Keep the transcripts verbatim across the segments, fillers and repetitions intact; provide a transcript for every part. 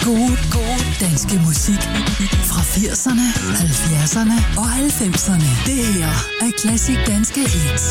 gode, gode danske musik fra firserne, halvfjerdserne og halvfemserne. Det her er Klassik Danske Hits.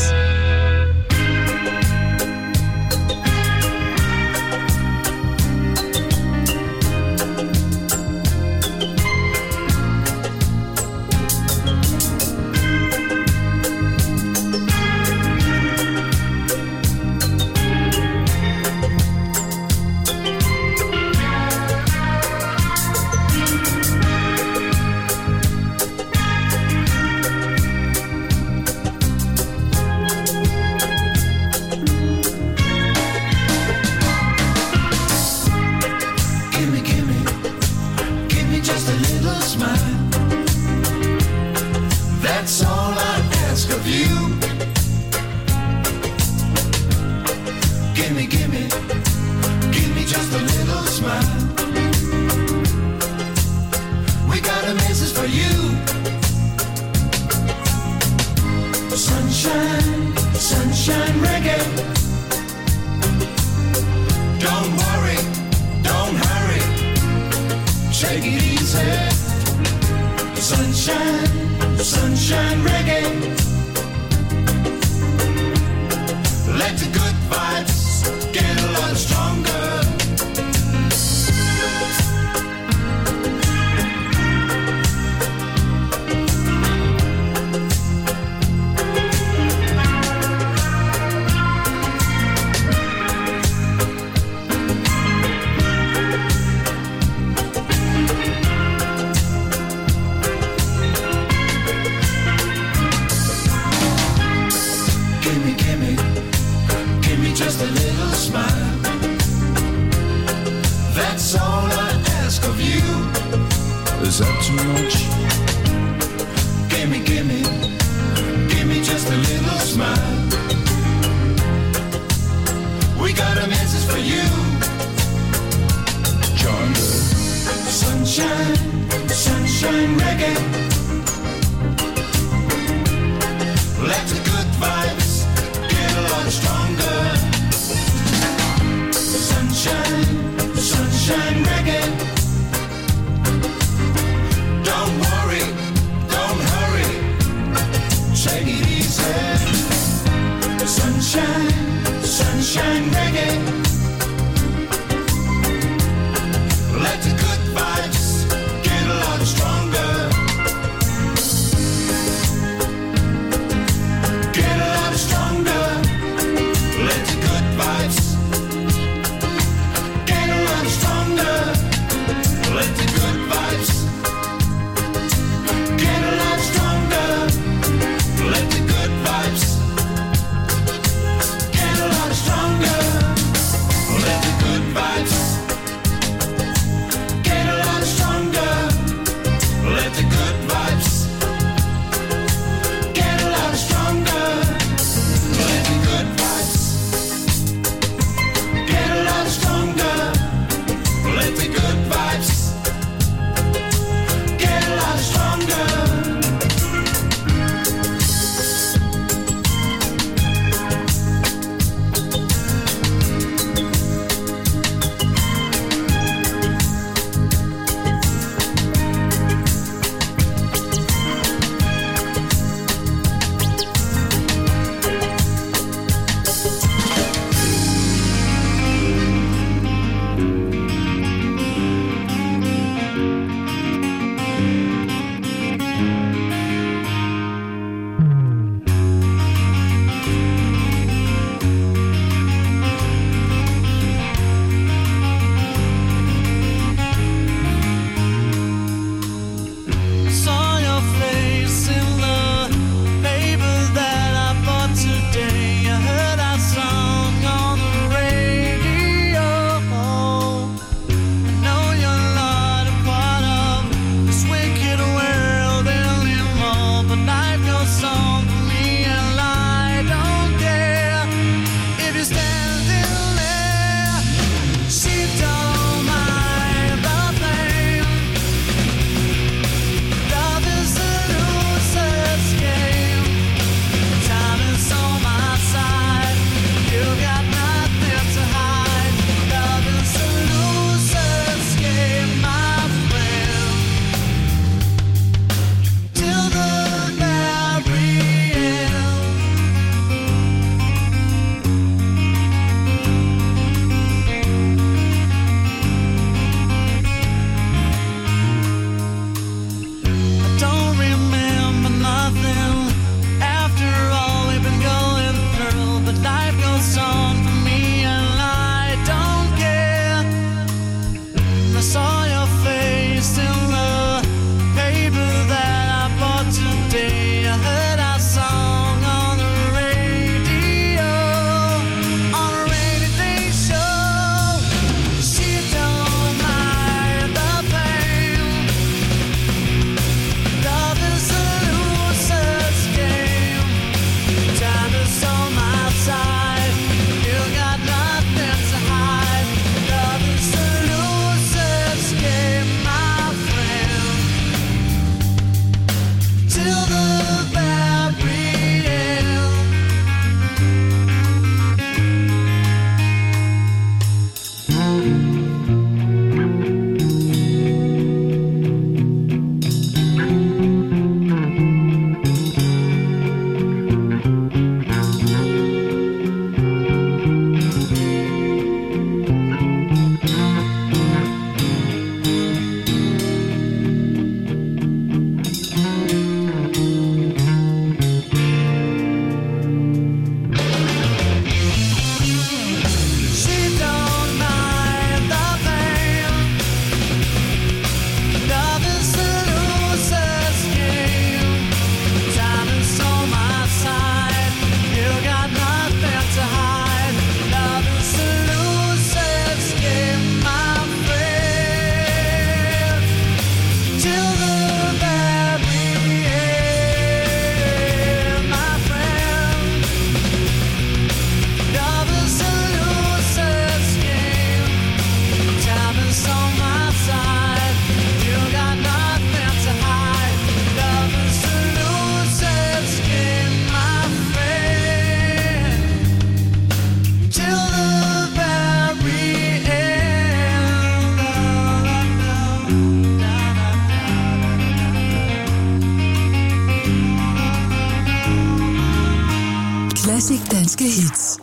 Classic danske hits.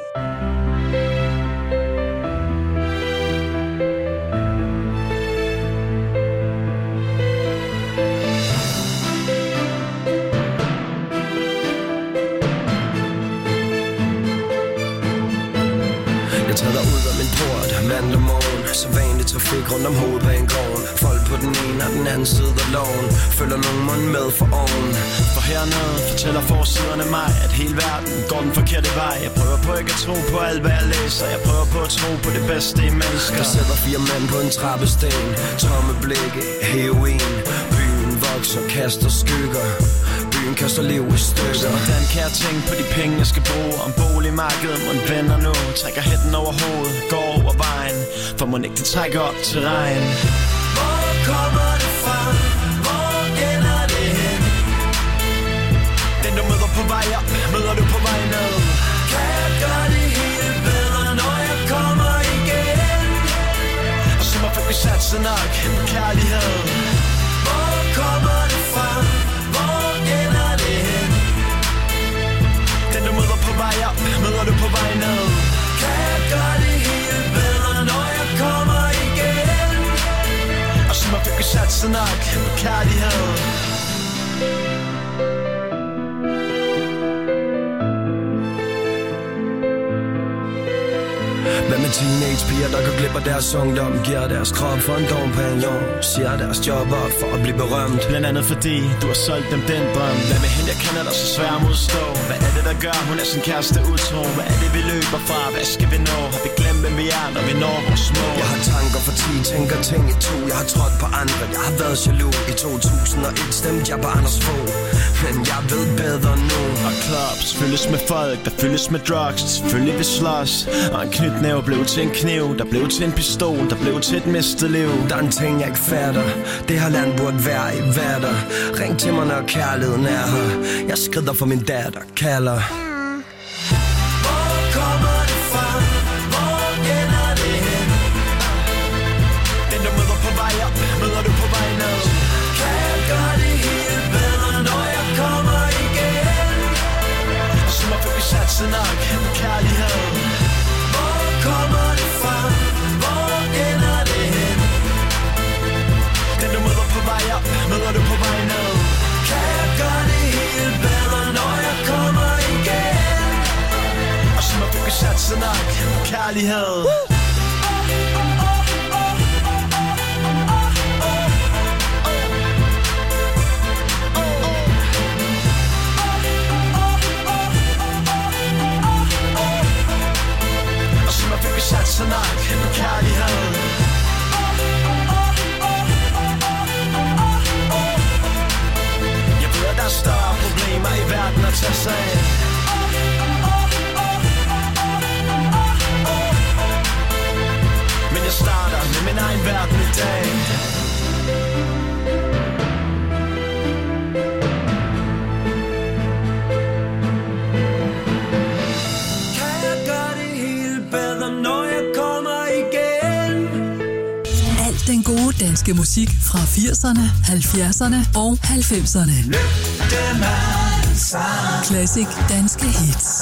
Mandag morgen, så vanlig trafik rundt om hovedbanegården. Folk på den ene og den anden side af loven følger nogen mund med for oven. For hernede fortæller forsiderne mig, at hele verden går den forkerte vej. Jeg prøver på ikke at tro på alt hvad jeg læser. Jeg prøver på at tro på det bedste i mennesker. Der sidder fire mænd på en trappesten, tomme blikke, heroin. Byen vokser, kaster skygger. Byen kaster liv i stykker. Hvordan kan jeg tænke på de penge jeg skal bruge? Om boligmarkedet må en venner nu. Trækker hætten over hovedet, går over vejen. For må ikke det trækker op til regn. Hvor kommer det fra? Hvor ender det hen? Den du møder på vej op, møder du på vej ned. Kan jeg gøre det hele bedre, når jeg kommer igen? Og så må vi satse nok på kærlighed. Hvor kommer det fra? Hvor ender det hen? Den du møder på vej op, møder du på vej ned. Kan jeg gøre det hele bedre, når jeg kommer igen? Og så må vi satse nok på kærlighed. Hvad med teenagepiger, der går glip af deres ungdom? Giver deres krop for en dompagnon, siger deres job op for at blive berømt. Blandt andet fordi du har solgt dem den drøm. Hvad med hende, jeg kender dig så svær at modstå? Hvad er det, der gør, hun er sin kæreste utro? Hvad er det, vi løber fra? Hvad skal vi nå? Har vi glemt, hvem vi er, når vi når vores mål? Jeg har tanker for ti, tænker ting i to. Jeg har trådt på andre, jeg har været jaloux. I to tusind og et stemte jeg på Anders Fogh, men jeg ved bedre nu. Og clubs fyldes med folk, der fyldes med drugs. Selvfølgelig vi slås, og en knytnæve blev til en kniv, der blev til en pistol, der blev til et mistet liv. Der er en ting jeg ikke fatter, det her land burde være i hverdag. Ring til mig når kærligheden er her, jeg skrider for min datter, kalder. Hvor kommer det fra? Hvor ender det hen? Den du møder på vej op, møder du på vej ned. Kan jeg gøre det hele bedre, når jeg kommer igen? Og så må vi satse nok på kærlighed. Kommer det fra? Hvor ender det hen? Den du møder på vej op, møder du på vej ned. Kan jeg gøre det hele bedre, når jeg kommer igen? Og så må vi satse nok på kærlighed. Vi satser nok på kærlighed. Jeg ved, at der er større problemer i verden at tage sig af. Men jeg starter med min egen verden i dag. Den gode danske musik fra firserne, halvfjerdserne og halvfemserne. Classic danske hits.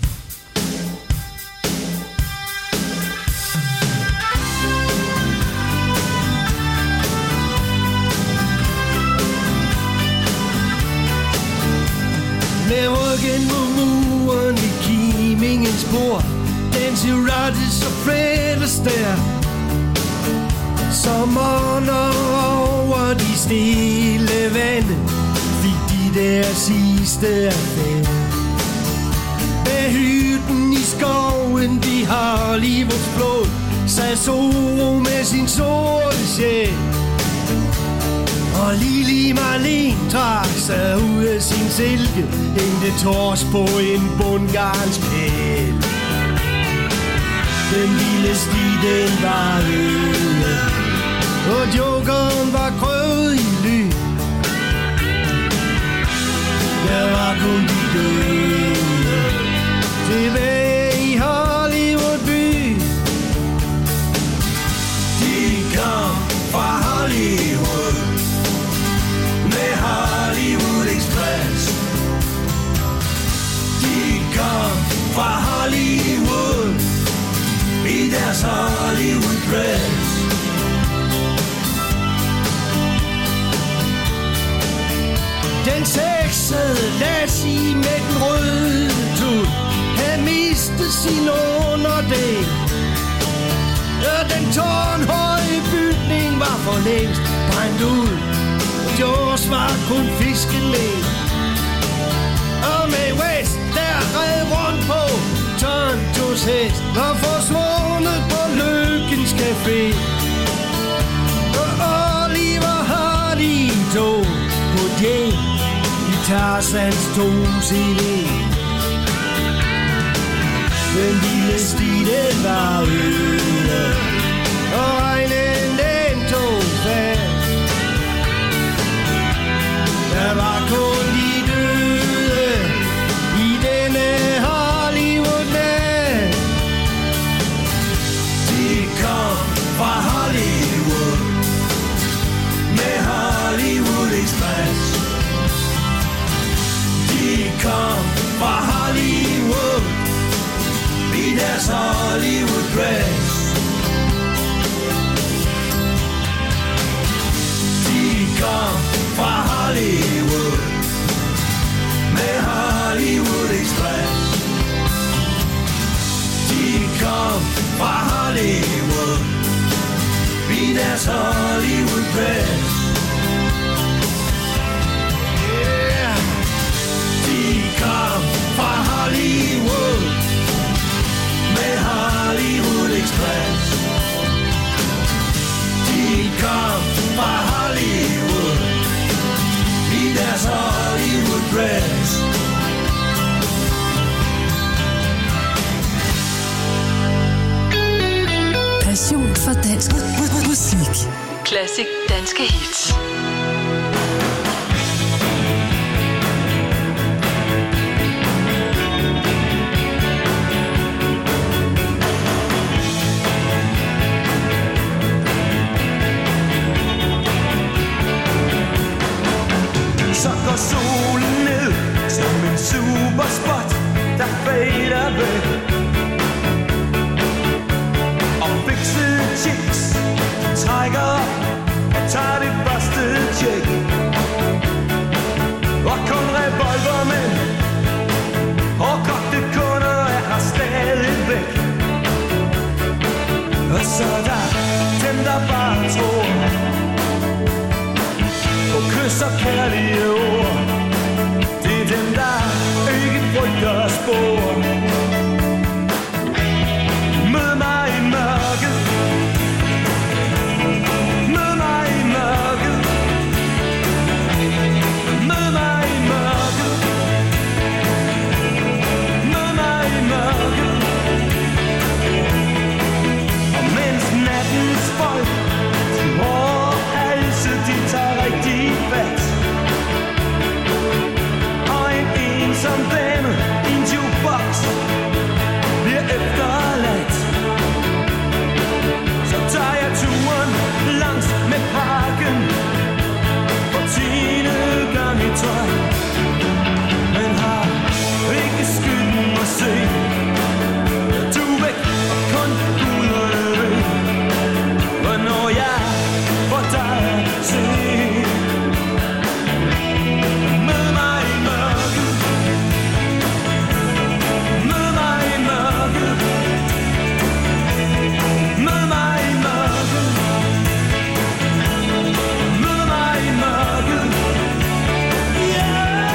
Med ryggen mod muren i Kimingens bord, den Siratis og Fredes der, som ånder over de stille vande, fik de der sidste affære. Med hytten i skoven, de har livets blod, sad Soro med sin sorte sjæl. Og Lili Marlene trak sig ud af sin silke, hængte tors på en bundgarnspæl. Den lille sti, den var øde, og jokeren var krøvet i ly. Der var kun de døde tilbage i Hollywood by. De kom fra Hollywood med Hollywood Express. De kom Den sexede Lassie med den røde tud havde mistet sin underdel. Og den tårnhøje bygning var for længst brændt ud. Jaws var kun fiskelæg. Og med West der red rundt på Tontos hest var forsvundet på Lykkens Café. Og Oliver Hardy tog på Jane i Tarzans to C D. Den lille sti den var øde, og regnen den tog fat. Der var kun de døde i denne Hollywood-nat. De kom fra Hollywood med Hollywood Express. De kom fra Hollywood i deres Hollywood dress. De kom fra Hollywood med Hollywood Express. De kom fra Hollywood i deres Hollywood dress. Yeah. De kom fra Hollywood med Hollywood Express. De kom fra Hollywood i deres Hollywood dress. Passion for dansk musik. Klassik danske hits. Så går solen ned som en superspot, der fader væk. Og fikse chicks trækker op og tager det første tjek. Og kun revolvermænd og kogte kunder er her stadigvæk. Og så der dem, der bare tror og kys og kærlige ord. Det er dem, der ikke frygter spor. Mød mig i mørket. Mød mig i mørket. Mød mig i mørket. Mød mig i mørket. Og mens nattens folk hårde halse, de tager rigtig fat. Og en ensom dame i en jukebox bliver efterladt. Så tager jeg turen langs med parken for tiende gang i træk. Men har ikke skylden at se. Du er væk og kun guderne ved, hvornår jeg får dig at se. Mød mig i mørket. Mød mig i mørket. Mød mig i mørket. Mød mig i mørket. Yeah.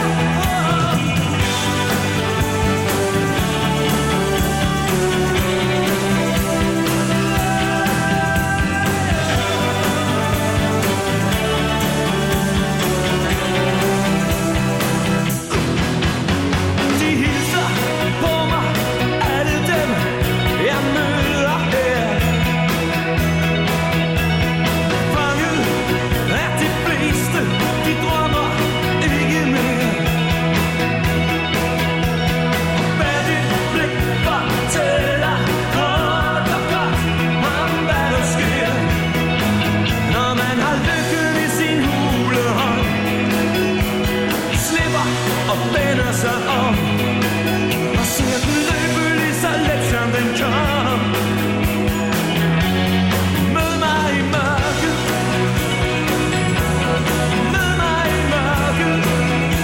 De hilser på mig, alle dem jeg møder her. Fanget er de fleste, de drømmer ikke mere. Og bag dit blik fortæller kort og godt om hvad der sker, når man har lykken i sin hulehånd, slipper og vender sig om og ser den løbe lige så let som den kom. Mød mig i mørket. Mød mig i mørket.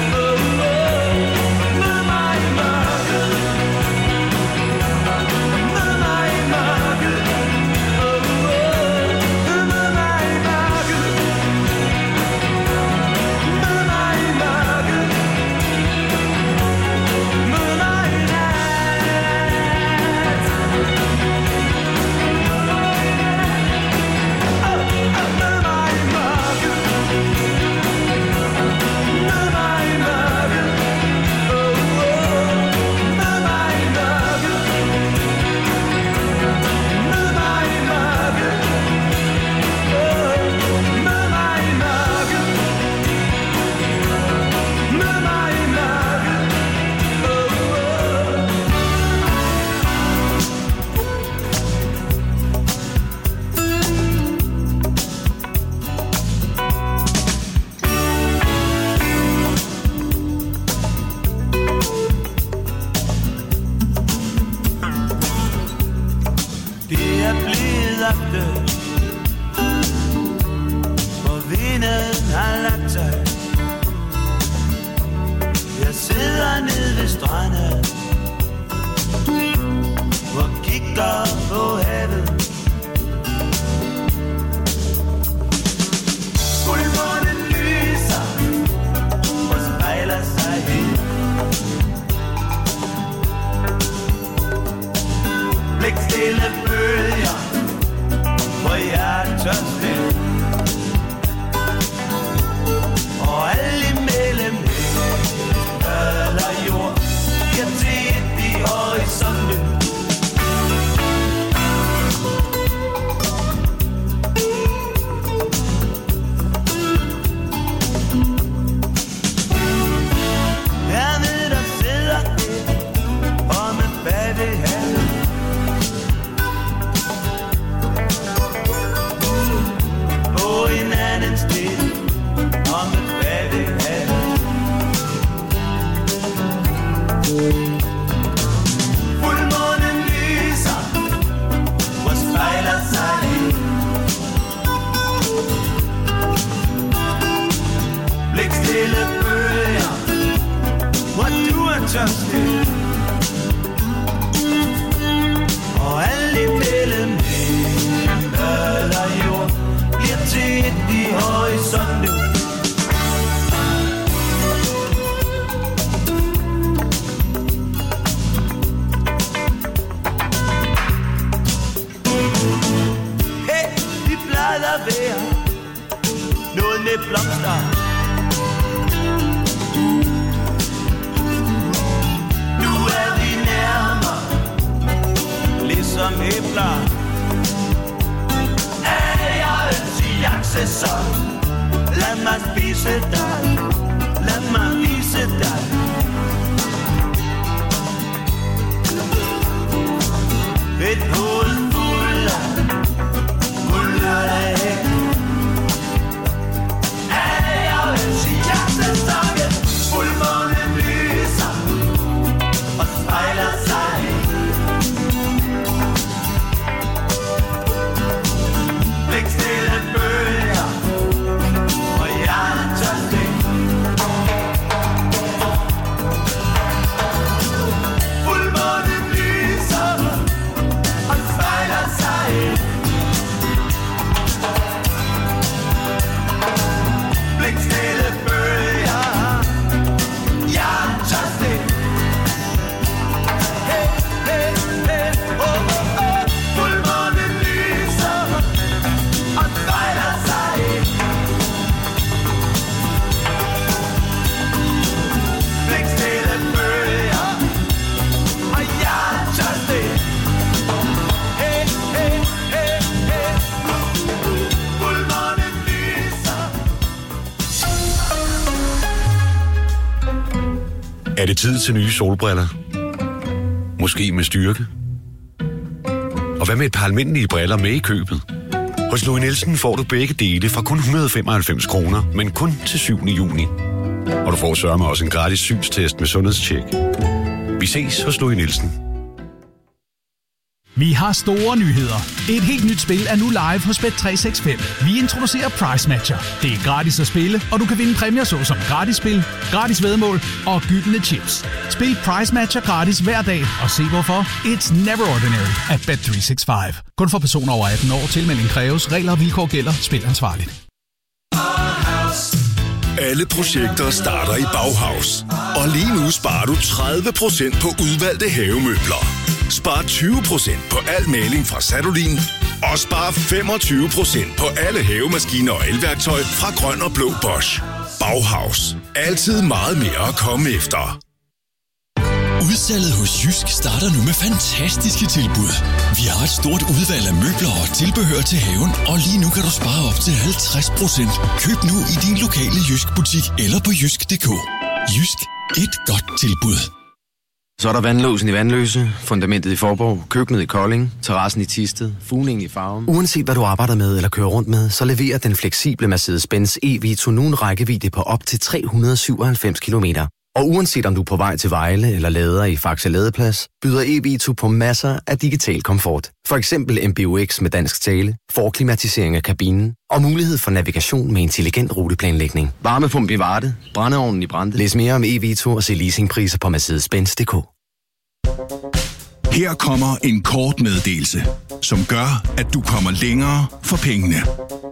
tager slet. Og alt imellem himmel og jord bliver til et i horisonten. Være noget med blomster. Nu er vi nærmere, ligesom æbler. Er jeg en siaksessor? Lad mig spise dig, lad mig vise dig. Et hoved fuld af guldlørdag. Fuldmånen lyser og spejler sig. Blikstille bølger og jeg tør stik. Fuldmånen lyser og spejler sig. Blikstille bølger. Er det tid til nye solbriller? Måske med styrke? Og hvad med et par almindelige briller med i købet? Hos Louis Nielsen får du begge dele fra kun et hundrede og femoghalvfems kroner, men kun til syvende juni. Og du får sørme også en gratis synstest med sundhedstjek. Vi ses hos Louis Nielsen. Vi har store nyheder. Et helt nyt spil er nu live hos Bet tre seks fem. Vi introducerer Price Matcher. Det er gratis at spille, og du kan vinde præmier såsom gratis spil, gratis væddemål og gyldne chips. Spil Price Matcher gratis hver dag, og se hvorfor. It's never ordinary at Bet tre seks fem. Kun for personer over atten år. Tilmelding kræves. Regler og vilkår gælder. Spil ansvarligt. Alle projekter starter i Bauhaus. Og lige nu sparer du tredive procent på udvalgte havemøbler. Spar tyve procent på al maling fra Sadolin. Og spar femogtyve procent på alle havemaskiner og elværktøj fra Grøn og Blå Bosch. Bauhaus. Altid meget mere at komme efter. Udsalget hos Jysk starter nu med fantastiske tilbud. Vi har et stort udvalg af møbler og tilbehør til haven, og lige nu kan du spare op til halvtreds procent. Køb nu i din lokale Jysk-butik eller på jysk punktum d k. Jysk. Et godt tilbud. Så er der vandlåsen i Vandløse, fundamentet i Forborg, køkkenet i Kolding, terrassen i Thisted, fugningen i Farum. Uanset hvad du arbejder med eller kører rundt med, så leverer den fleksible Mercedes-Benz E-Vito nu en rækkevidde på op til tre hundrede syvoghalvfems kilometer. Og uanset om du er på vej til Vejle eller lader i Faxe Ladeplads, byder E-Vito på masser af digital komfort. For eksempel M B U X med dansk tale, forklimatisering af kabinen og mulighed for navigation med intelligent ruteplanlægning. Varmepumpe i Varde, brændeovnen i Brande. Læs mere om E-Vito og se leasingpriser på Mercedes Benz punktum d k. Her kommer en kort meddelelse, som gør, at du kommer længere for pengene.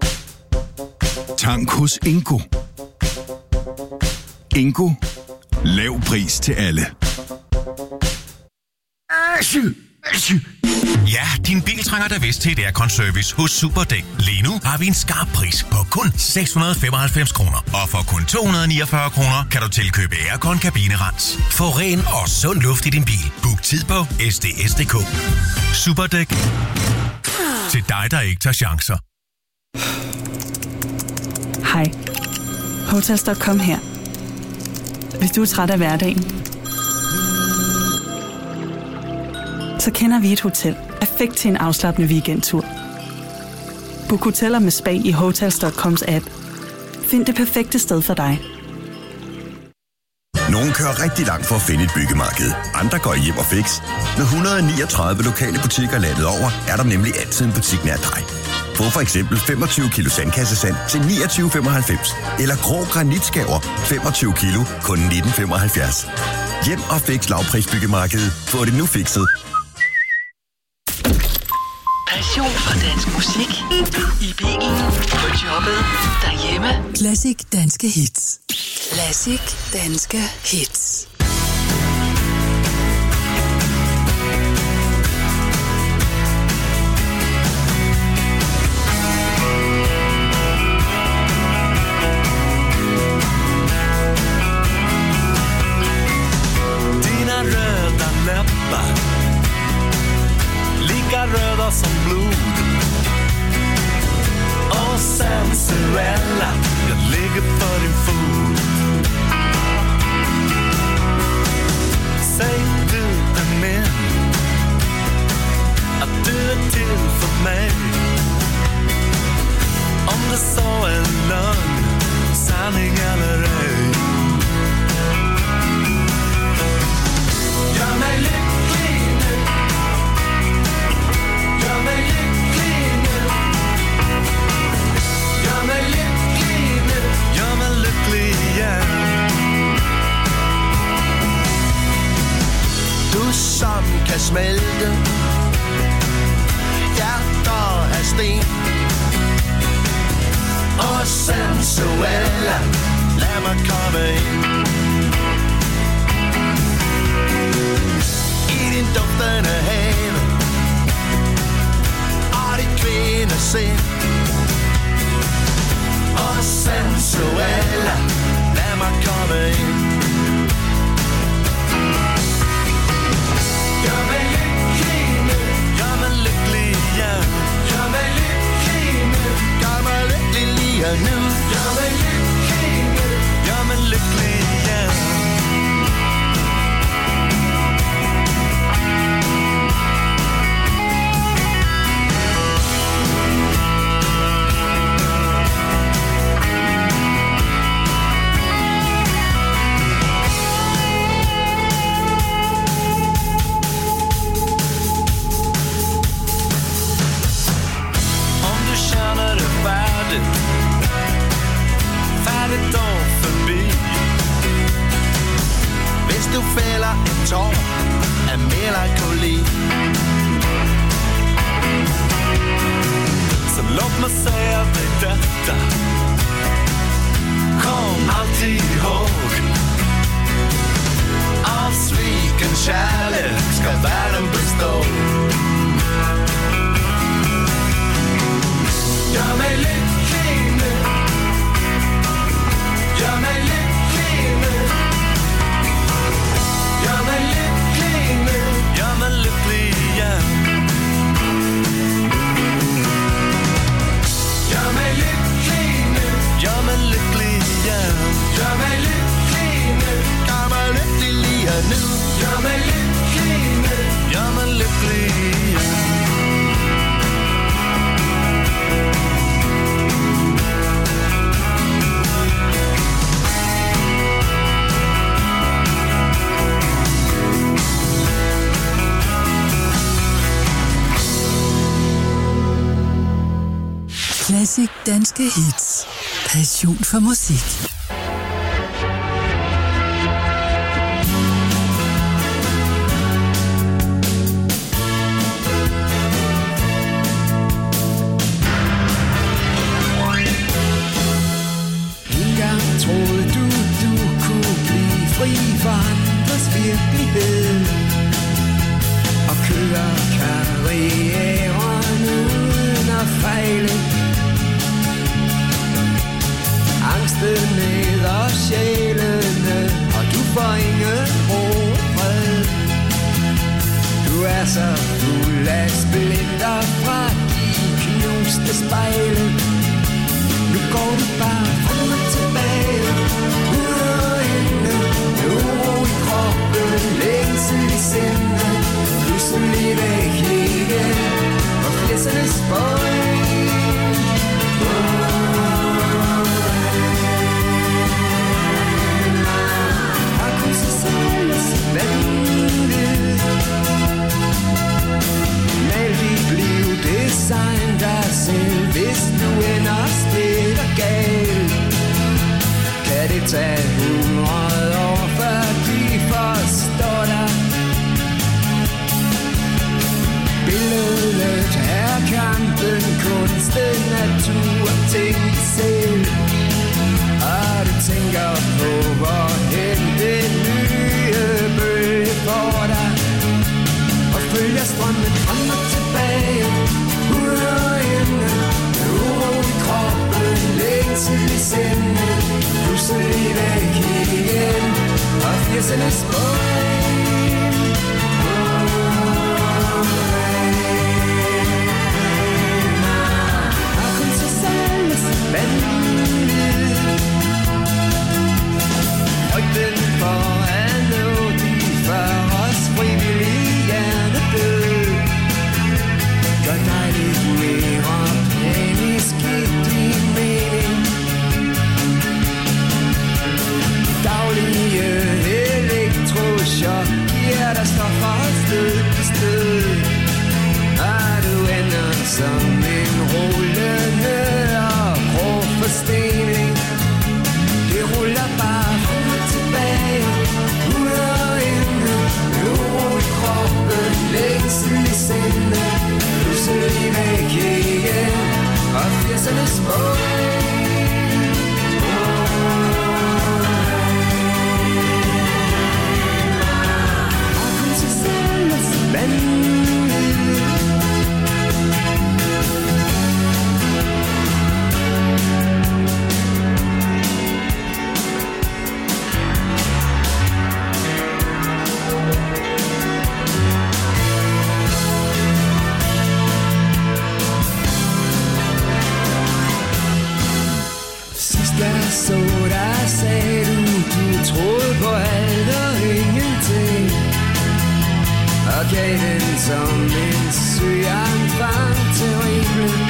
Tank hos Ingo. Ingo. Lav pris til alle. Ja, din bil trænger da vist til et aircon-service hos Superdæk. Lige nu har vi en skarp pris på kun seks hundrede femoghalvfems kroner. Og for kun to hundrede niogfyrre kroner kan du tilkøbe aircon kabinerens. Få ren og sund luft i din bil. Book tid på S D S punktum d k. Superdæk. Til dig, der ikke tager chancer. Hej. Hotels punktum com her. Hvis du er træt af hverdagen, så kender vi et hotel perfekt til en afslappende weekendtur. Book hoteller med spa i Hotels punktum coms app. Find det perfekte sted for dig. Nogle kører rigtig langt for at finde et byggemarked. Andre går hjem og fix. Med et hundrede og niogtredive lokale butikker landet over, er der nemlig altid en butik nær dig. Få for eksempel femogtyve kilo sandkassesand til niogtyve femoghalvfems. Eller grå granitskaver femogtyve kilo kun nitten femoghalvfjerds. Hjem og Fix lavprisbyggemarked. Få det nu fikset. Passion for dansk musik. I bilen, på jobbet, derhjemme. Classic danske hits. Classic danske hits. Dina röda läppar lika röda som blod och sensuella, jag ligger för din fot. Säg du är med, att du är till för mig. Om det så är lögn, sanning eller ej. Gör mig lycklig nu, gör mig lycklig nu, gör mig lycklig nu, gör mig lycklig igen. Du som kan smelte hjerter af sten og sensuelle, lad mig komme ind i din duftende have og dit kvindesind og sensuelle, lad mig komme ind. Gör mig lycklig nu, gör mig lycklig igen. Gör mig lycklig nu, Gør mig lykkelig lige nu. gör mig lycklig nu, gör mig lycklig igen. Om du känner dig färdig, färdigt och förbi. Hvis du fælder en tår af melankoli, Så låt mig säga dig detta, kom alltid ihåg, av sviken kærlighed skal verden bestå. gör mig lycklig nu, gör mig lycklig nu, gör mig lycklig nu, gör mig lycklig igen. Gör mig lycklig nu, gör mig lycklig igen. Gör mig lycklig nu, Gør mig lykkelig lige nu. gör mig lycklig nu, gör mig lycklig igen. Classic danske hits. Passion for musik. Engang troede du, du kunne blive fri for andres virkelighed og køre karrieren uden at fejle. Angsten æder sjælene, og du får ingen ro og fred. Du er så fuld af splinter fra de knuste spejle. Nu går du bare frem og tilbage, uden at ende. Uro i kroppen, længsel i sindet, pludselig væk igen, og flæssernes bøj. Mal dit liv, design dig selv, hvis du ender sted og galt. firsernes bånd. Har kun sig selvs vanvid. Frygten for at nå de for os frivillige hjernedød gør dig lidt mere panisk i din mening. Daglige elektrochok giver dig stoffer stød på stød, og du ender som en rullende og grov forstening. Det ruller bare frem og tilbage, ud og inde, uro i kroppen, længsel i sindet, pludselig væk igen, og firsernes bånd. Så der sagde du, du troede på alt og ingenting, og gav den som en søjernfang til himlen.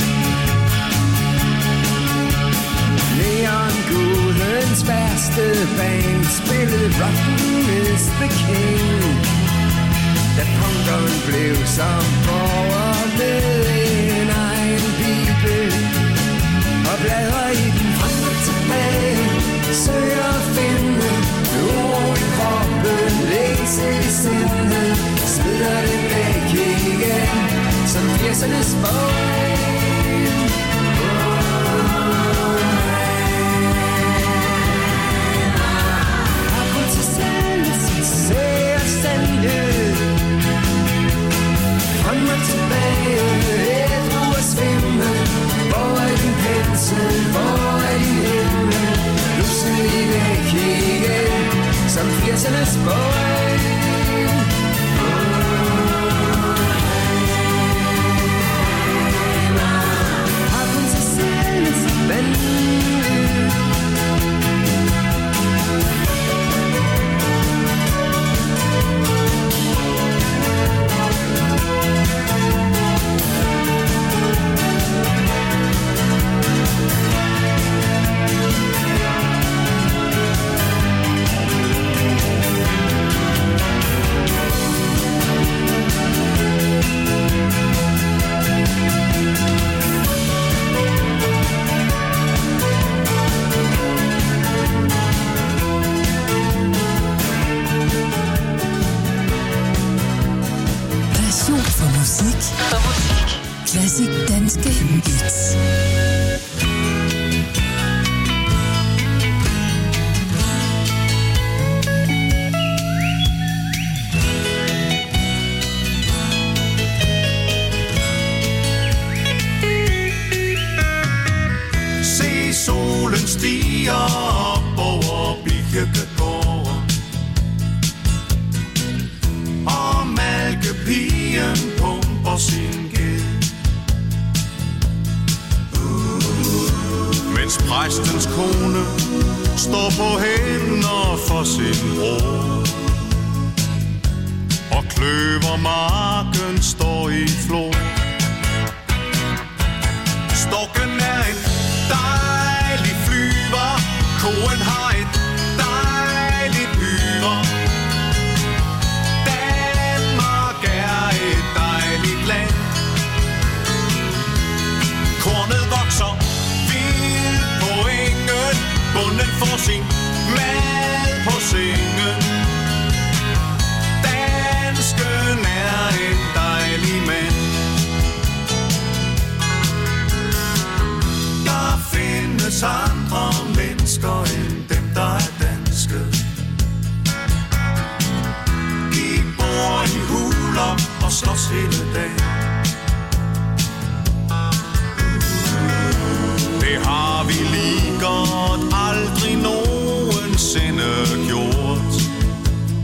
Neongudens værste band spillede Rotten is the King, da punkeren blev som borger med en egen bibel og bladrer i den frem og tilbage, søger at finde ro i kroppen, længsel i sindet, smider det væk igen, som firsernes bånd. Har kun til selv ser sandhed, frem og tilbage, ædru og svimmel. Hvor er din pensel, hvor er din himmel? Pludselig væk igen, som firsernes bånd. Har kun sig selv vandet. Classic danske hits. Se solen stiger op over Birkegården, og malkepigen pumper sin gæld. Mens præstens kone står på hænder for sin bror, og kløvermarken står i flor. Storken er en dejlig flyver, koen har et dejligt hyre. Danmark er et dejligt land. Kornet vokser vildt på engen, bunden får sin mad på sengen. Dansken er en dejlig mand. Der findes andre mennesker end dem, der er danske. De bor i huler og slås hele dagen. Det har vi lige godt aldrig nogensinde gjort.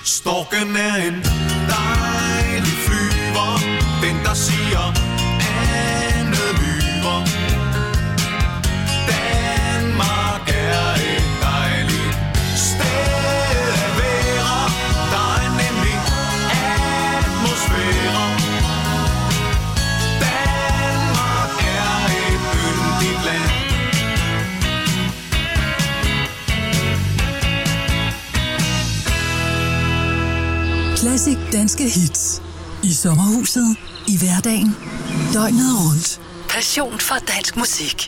Storken er en dejlig flyver, den der siger andet lyver. Danmark er et dejligt sted at være, der er nemlig atmosfære. Danmark er et yndigt land. Classic danske hits. I sommerhuset, i hverdagen, døgnet rundt. Passion for dansk musik.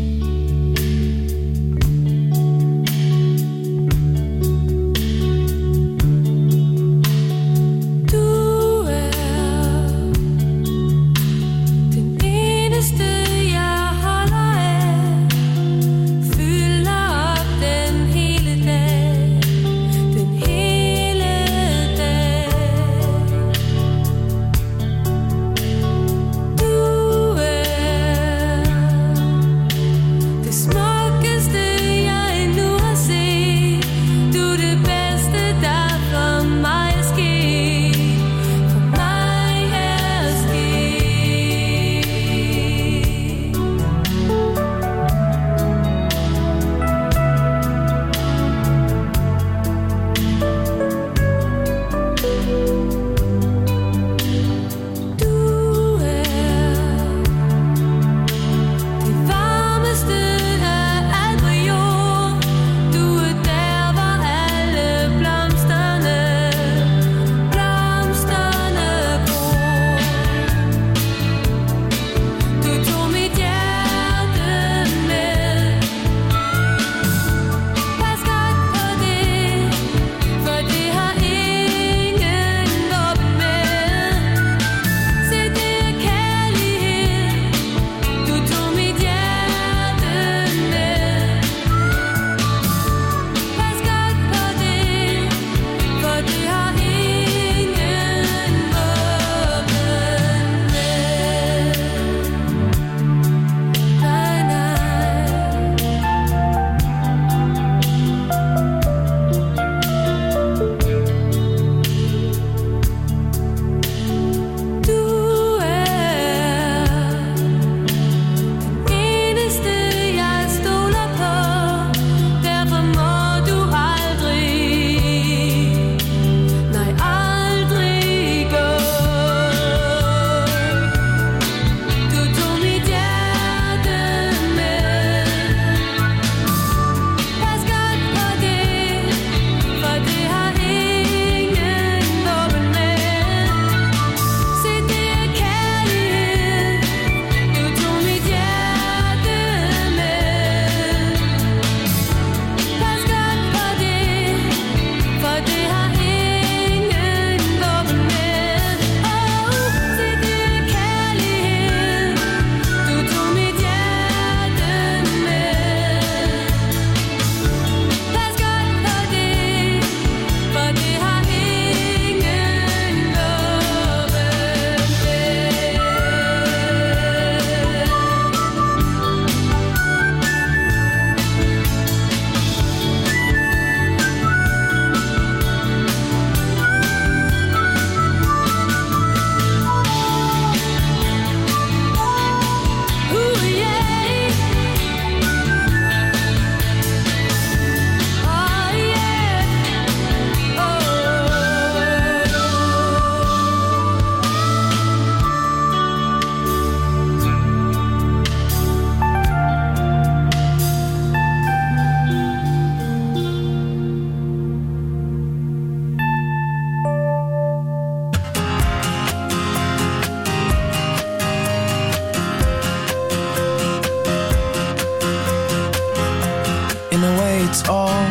it's all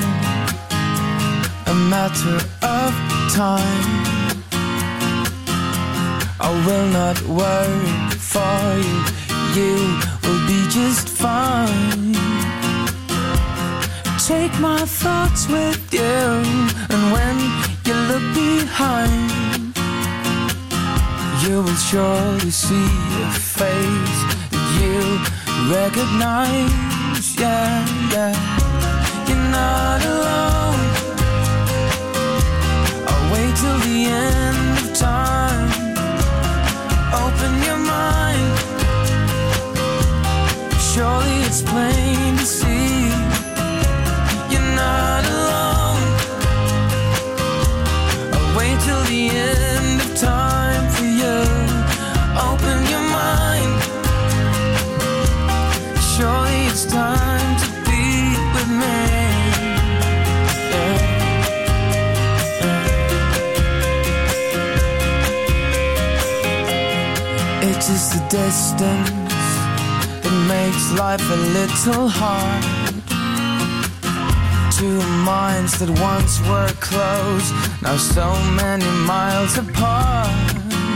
a matter of time. I will not worry for you, you will be just fine. Take my thoughts with you, and when you look behind, you will surely see a face that you recognize. Yeah, yeah, you're not alone. I'll wait the end of time for you. Open your mind. Surely it's time to be with me. Yeah. Yeah. It's just the distance that makes life a little hard. Two minds that once were close, now so many miles apart.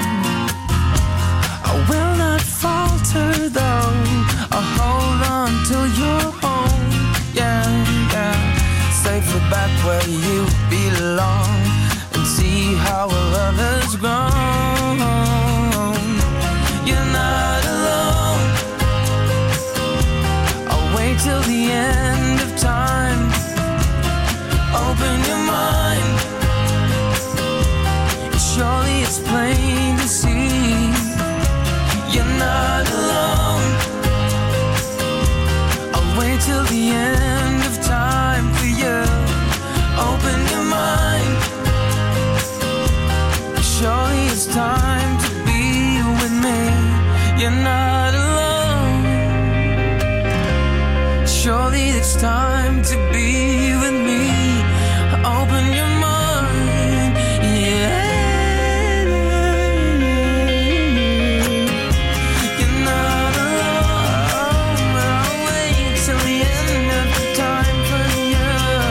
I will not falter though, I'll hold on till you're home. Yeah, yeah. Safely back where you belong, and see how our love has grown. You're not alone. I'll wait till the end of time. Open your mind. Surely it's plain to see you're not alone. I'll wait till the end of time for you. Open your mind. Surely it's time to be with me. You're not alone. Surely it's time to be with me. Open your mind, yeah. You're not alone. I'll wait till the end of time for you.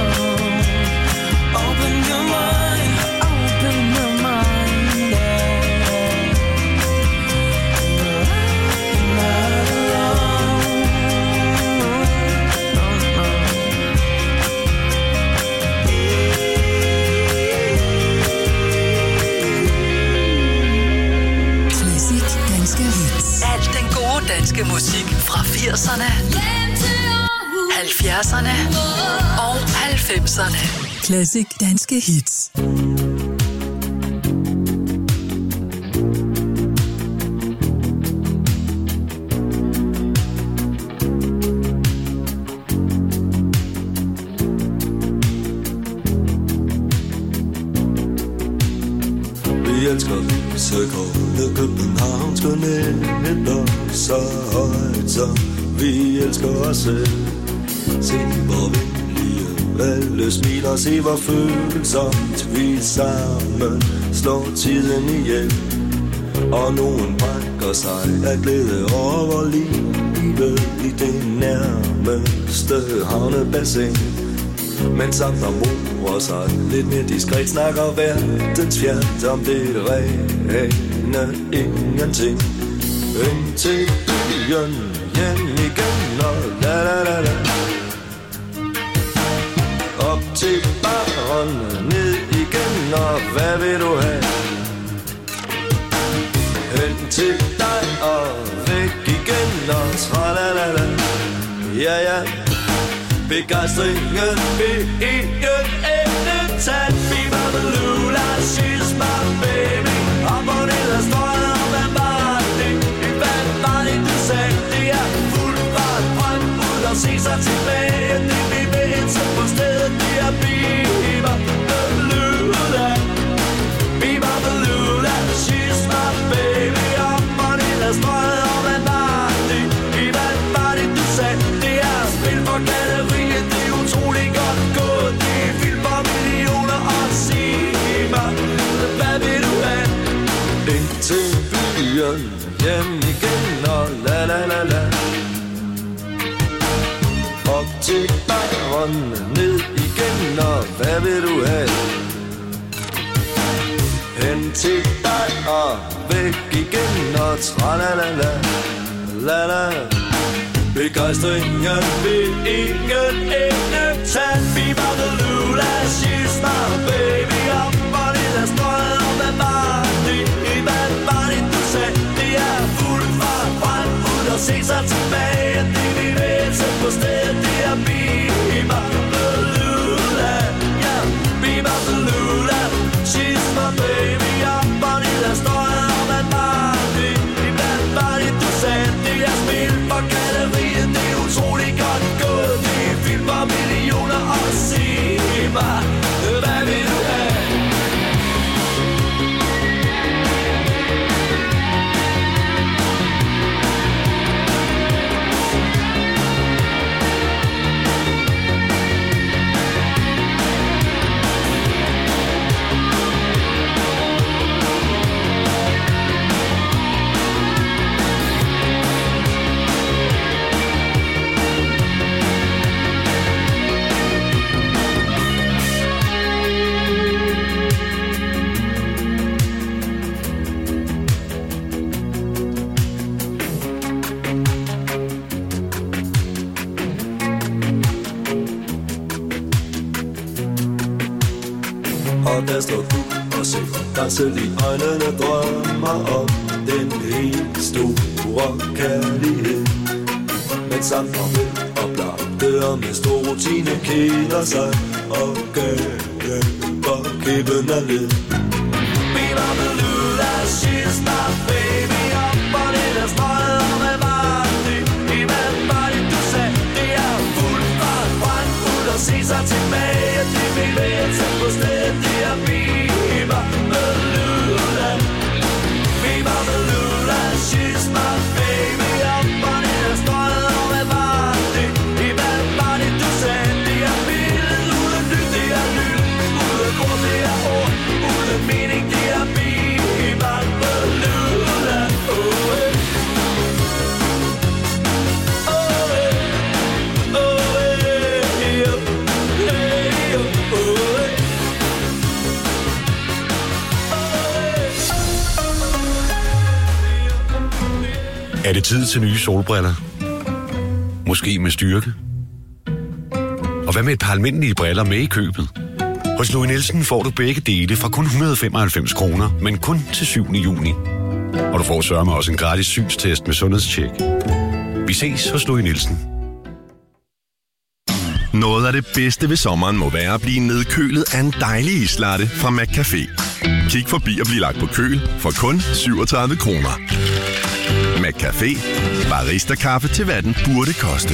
Open your mind, open your mind, yeah. You're not alone. No, no. Alt den gode danske musik fra firserne, halvfjerdserne og halvfemserne. Classic danske hits. Vi elsker så kolde københavnske nætter, så højt som vi elsker os selv. Se hvor venlige alle smiler, se hvor følsomt vi sammen slår tiden ihjel. Og nogen brækker sig af glæde over livet i det nærmeste havnebassin. Men samt der morer sig lidt mere diskret, snakker verdens fjert om det rene ingenting. Ind til byen, hjem igen og la la la la. Op til baren, ned igen og hvad vil du have? Hen til dig og væk igen og tra la la la. Ja ja. Begejstringen vil ingen ende tage. Viva Malula, she's my baby. Op og ned ad strøget, og hvad var det? Hvad var det du sagde? Det er fuld fart frem ud og se sig tilbage. Det vi vil ind så på stedet, det er Viva Malula. Viva Malula, she's my baby. Op og ned ad strøget, og hvad var det? Hvad var det du sagde? Det er spil for galleri. Det er utrolig godt gået. Det er film for millioner. Og sig mig, hvad vil du have? Ind til byen, hjem igen og la la la la. Op til baren, ned igen og hvad vil du have? Hen til dig og væk igen og tra la la la la la. Begejstringen vil ingen ende tage. Viva Malula, she's my baby. Op og ned ad strøget, og hvad var det? Hvad var det du sagde? Det er fuld fart frem ud og se sig tilbage. Det vi vil se på stedet, det er Viva Malula. Ja, Viva Malula, she's my baby. Op og ned ad strøget, og hvad var det? Hvad var det du sagde? Det er spil for galleriet. Det er utrolig godt gået. Det er film for millioner. Og sig mig, hvad Og der står du og ser dig selv i øjnene, drømmer om den helt store kærlighed. Mens andre vil og blande med stor rutine keder sig og gaber kæben af led. Viva Beluda, she's my baby. Op og ned af strøget og med Martin. I hvad var det du sagde? Det er fuld fart, brandfuld og se sig tilbage. Det bevæger sig på stedet, det er Viva Beluda. Viva Beluda, she's my baby. Op og ned af strøget og med Martin. I hvad var det du sagde? Det er billedet uden lyd, det er lyd. Uden grund, det er ord. Uden mening, det er Viva Beluda. Oh, hey. Oh, hey. Oh, hey. Oh, hey. Oh, hey. Er det tid til nye solbriller? Måske med styrke? Og hvad med et par almindelige briller med i købet? Hos Louis Nielsen får du begge dele fra kun et hundrede og femoghalvfems kroner, men kun til syvende juni. Og du får sørme også en gratis synstest med sundhedstjek. Vi ses hos Louis Nielsen. Noget af det bedste ved sommeren må være at blive nedkølet af en dejlig islatte fra McCafé. Kig forbi og bliv lagt på køl for kun syvogtredive kroner. McCafé. Barista-kaffe til hvad den burde koste.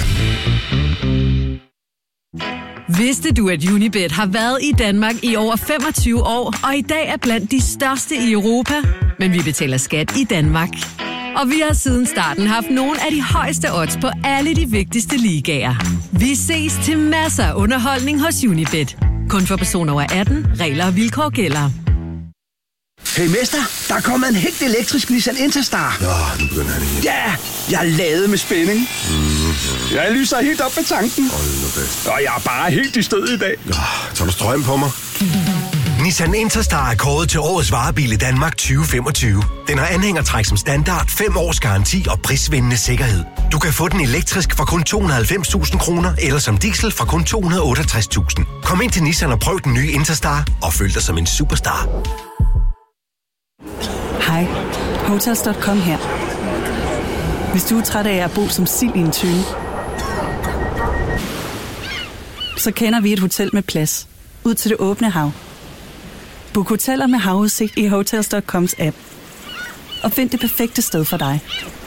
Vidste du, at Unibet har været i Danmark i over femogtyve år, og i dag er blandt de største i Europa? Men vi betaler skat i Danmark. Og vi har siden starten haft nogle af de højeste odds på alle de vigtigste ligaer. Vi ses til masser af underholdning hos Unibet. Kun for personer over atten. Regler og vilkår gælder. Hey mester, der er kommet en helt elektrisk Nissan Interstar. Nå, nu begynder han igen. Ja, jeg er ladet med spænding. Mm. Jeg lyser helt op med tanken. Hold nu fast. Og jeg er bare helt i stød i dag. Ja, tager du strøm på mig? Nissan Interstar er kåret til årets varebil i Danmark tyve femogtyve. Den har anhængertræk som standard, fem års garanti og prisvindende sikkerhed. Du kan få den elektrisk for kun to hundrede og halvfems tusind kroner, eller som diesel for kun to hundrede og otteogtres tusind. Kom ind til Nissan og prøv den nye Interstar, og føl dig som en superstar. Hej, Hotels punktum com her. Hvis du er træt af at bo som sild i en tønde, så kender vi et hotel med plads ud til det åbne hav. Book hoteller med havudsigt i Hotels punktum coms app og find det perfekte sted for dig.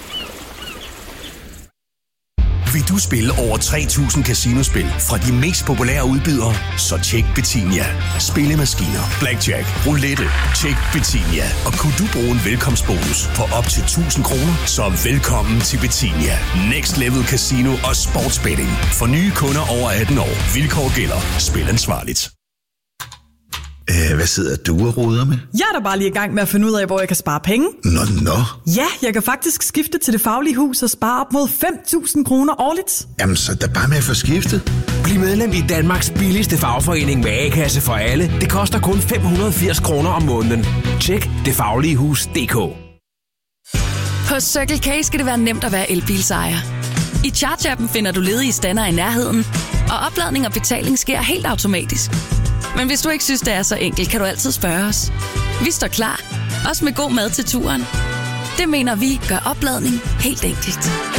Vil du spille over tre tusind casinospil fra de mest populære udbydere? Så tjek Betinia. Spillemaskiner, blackjack, roulette, tjek Betinia. Og kunne du bruge en velkomstbonus på op til tusind kroner, så velkommen til Betinia. Next Level Casino og Sportsbetting. For nye kunder over atten år. Vilkår gælder. Spil ansvarligt. Æh, hvad sidder du og roder med? Jeg er da bare lige i gang med at finde ud af, hvor jeg kan spare penge. Nå, nå. Ja, jeg kan faktisk skifte til Det Faglige Hus og spare op mod fem tusind kroner årligt. Jamen, så der bare med at få skiftet. Bliv medlem i Danmarks billigste fagforening med A-kasse for alle. Det koster kun fem hundrede og firs kroner om måneden. Tjek det faglige hus punktum d k. På Circle K skal det være nemt at være elbilsejer. I Charge-appen finder du ledige stander i nærheden, og opladning og betaling sker helt automatisk. Men hvis du ikke synes, det er så enkelt, kan du altid spørge os. Vi står klar, også med god mad til turen. Det mener vi gør opladning helt enkelt.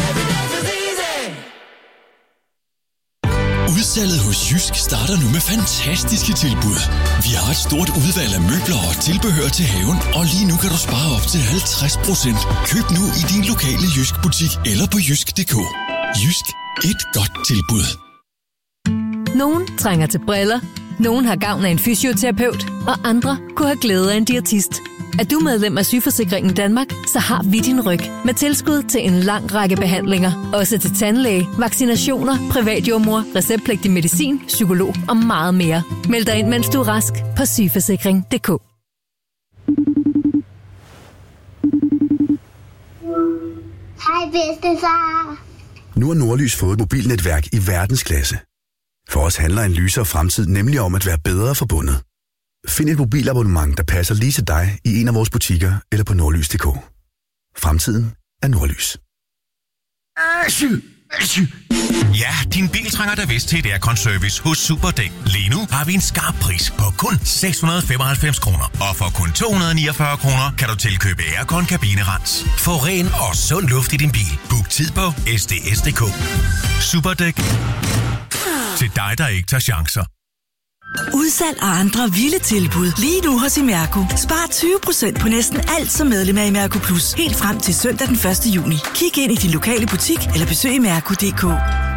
Udsalget hos Jysk starter nu med fantastiske tilbud. Vi har et stort udvalg af møbler og tilbehør til haven, og lige nu kan du spare op til halvtreds procent. Køb nu i din lokale Jysk butik eller på jysk punktum d k. Jysk. Et godt tilbud. Nogen trænger til briller. Nogen har gavn af en fysioterapeut, og andre kunne have glæde af en diætist. Er du medlem af Sygeforsikringen Danmark, så har vi din ryg med tilskud til en lang række behandlinger. Også til tandlæge, vaccinationer, privatjordmor, receptpligtig medicin, psykolog og meget mere. Meld dig ind, mens du er rask på sygeforsikring punktum d k. Hej bedstefar. Nu har Nordlys fået et mobilnetværk i verdensklasse. For os handler en lysere fremtid nemlig om at være bedre forbundet. Find et mobilabonnement, der passer lige til dig i en af vores butikker eller på nordlys punktum d k. Fremtiden er Nordlys. Ja, din bil trænger da vist til et aircon-service hos Superdæk. Lige nu har vi en skarp pris på kun seks hundrede og femoghalvfems kroner. Og for kun to hundrede og niogfyrre kroner kan du tilkøbe aircon kabinerens. Få ren og sund luft i din bil. Book tid på S D S punktum D K. Superdæk. Til dig, der ikke tager chancer. Udsalg og andre vilde tilbud. Lige nu hos Imerco. Spar tyve procent på næsten alt, som medlem af Imerco Plus. Helt frem til søndag den første juni. Kig ind i din lokale butik eller besøg imerco punktum d k.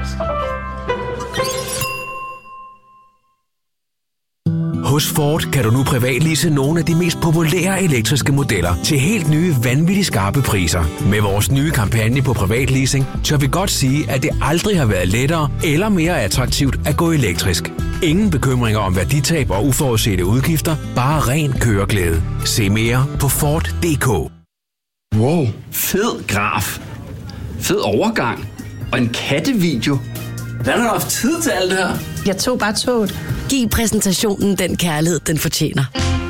Hos Ford kan du nu privatlease nogle af de mest populære elektriske modeller til helt nye, vanvittigt skarpe priser. Med vores nye kampagne på privatleasing, tør vi godt sige, at det aldrig har været lettere eller mere attraktivt at gå elektrisk. Ingen bekymringer om værditab og uforudsete udgifter, bare ren køreglæde. Se mere på Ford punktum d k. Wow, fed graf. Fed overgang. Og en kattevideo. Hvad har du haft tid til alt det her? Jeg tog bare toget. Giv præsentationen den kærlighed, den fortjener.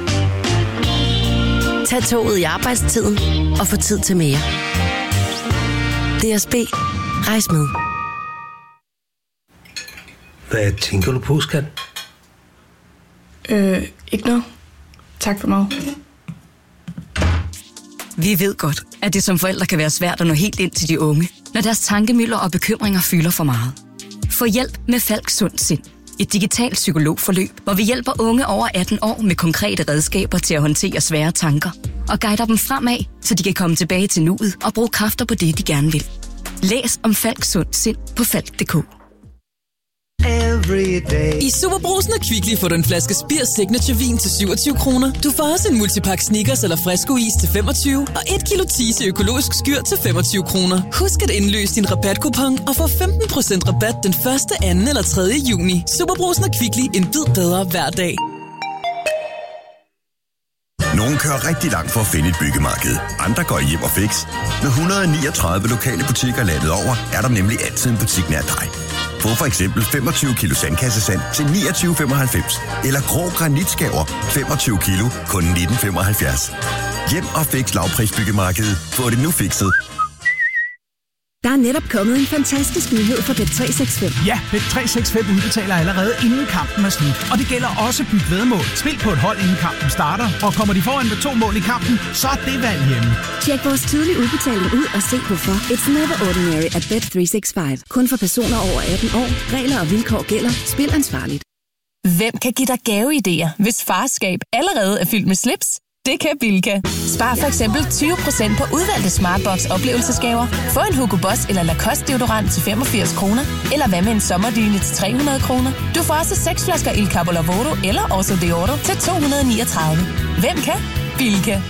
Tag toget i arbejdstiden og få tid til mere. D S B. Rejs med. Hvad tænker du på, skat? Øh, ikke noget. Tak for mig. Vi ved godt, at det som forældre kan være svært at nå helt ind til de unge, når deres tankemylder og bekymringer fylder for meget. Få hjælp med Falk Sund Sind. Et digitalt psykologforløb, hvor vi hjælper unge over atten år med konkrete redskaber til at håndtere svære tanker og guider dem fremad, så de kan komme tilbage til nuet og bruge kræfter på det, de gerne vil. Læs om Falk Sund Sind på falk punktum d k. I Superbrugsen og Kvickly får du en flaske Spir Signature vin til syvogtyve kroner. Du får også en multipakke Snickers eller Fresco-is til femogtyve og et kilo Tise økologisk skyr til femogtyve kroner. Husk at indløse din rabatkupon og få femten procent rabat den første, anden eller tredje juni. Superbrugsen og Kvickly, en bid bedre hver dag. Nogle kører rigtig langt for at finde et byggemarked. Andre går hjem og fix. Med et hundrede og niogtredive lokale butikker landet over, er der nemlig altid en butik nær dig. Få for eksempel femogtyve kilo sandkassesand til niogtyve femoghalvfems. Eller grå granitskaver femogtyve kilo, kun nitten femoghalvfjerds. Hjem og fix lavprisbyggemarkedet. Få det nu fikset. Der er netop kommet en fantastisk nyhed for Bet tre seks fem. Ja, Bet tre seks fem udbetaler allerede inden kampen er slut. Og det gælder også byt væddemål. Spil på et hold inden kampen starter. Og kommer de foran med to mål i kampen, så er det valg hjemme. Tjek vores tidlige udbetaling ud og se hvorfor. It's never ordinary at Bet tre seks fem. Kun for personer over atten år. Regler og vilkår gælder. Spil ansvarligt. Hvem kan give dig gaveidéer, hvis farskab allerede er fyldt med slips? Det kan Bilka. Spar for eksempel tyve procent på udvalgte Smartbox oplevelsesgaver. Få en Hugo Boss eller Lacoste deodorant til femogfirs kroner. Eller hvad med en sommerdyne til tre hundrede kroner. Du får også seks flasker Il Capo Lavoro eller Oso Deoro til to hundrede og niogtredive. Hvem kan? Bilka.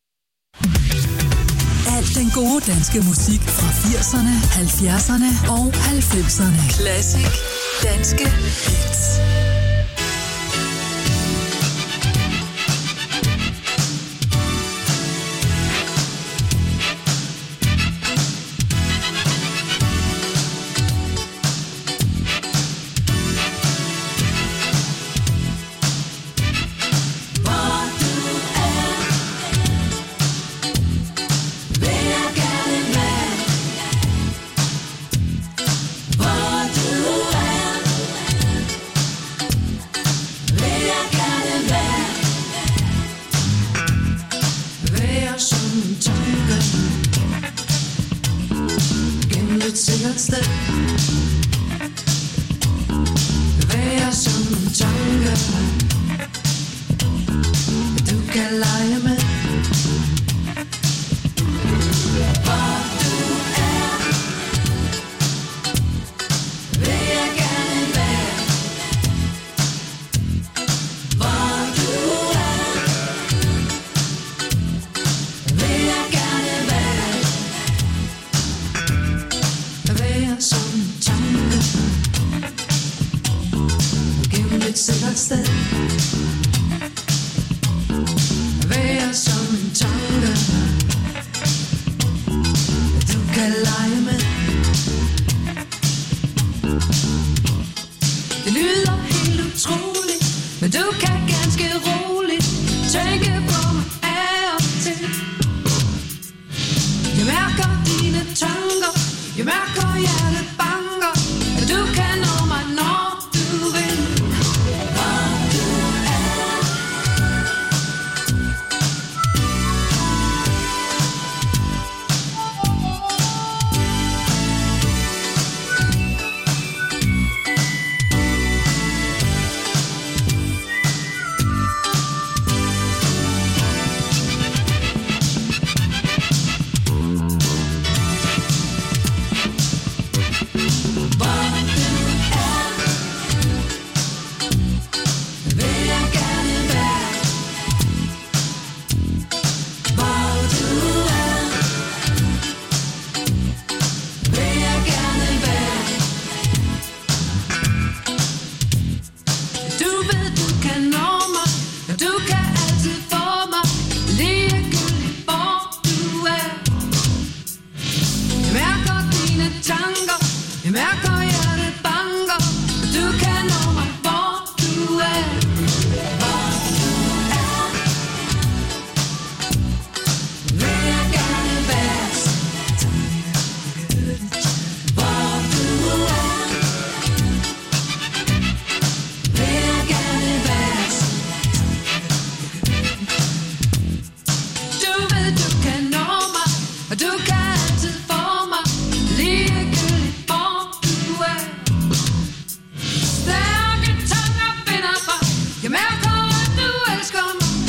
Al den gode danske musik fra firserne, halvfjerdserne og halvfemserne. Classic danske hits. Jeg mærker hjertet banker. Er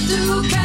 du kan